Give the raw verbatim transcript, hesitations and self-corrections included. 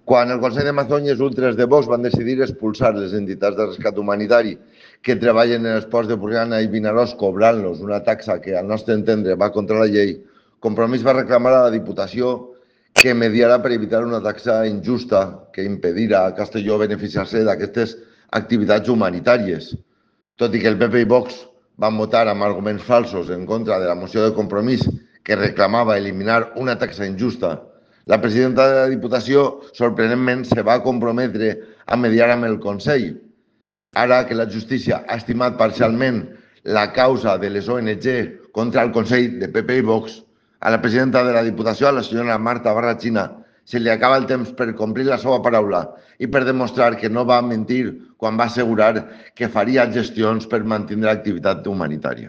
Quan el Consell de Maçons Ultres de Vox van decidir expulsar les entitats de rescat humanitari que treballen en els ports de Burriana i Vinaròs cobrant-los una taxa que, al nostre entendre, va contra la llei, Compromís va reclamar a la Diputació que mediara per evitar una taxa injusta que impedirà a Castelló beneficiar-se d'aquestes activitats humanitàries. Tot i que el P P i Vox van votar amb arguments falsos en contra de la moció de Compromís que reclamava eliminar una taxa injusta, la presidenta de la Diputació, sorprenentment, se va comprometre a mediar amb el Consell. Ara que la justícia ha estimat parcialment la causa de les O N G contra el Consell de P P i Vox, a la presidenta de la Diputació, a la senyora Marta Barrachina, se li acaba el temps per complir la seva paraula i per demostrar que no va mentir quan va assegurar que faria gestions per mantenir l'activitat humanitària.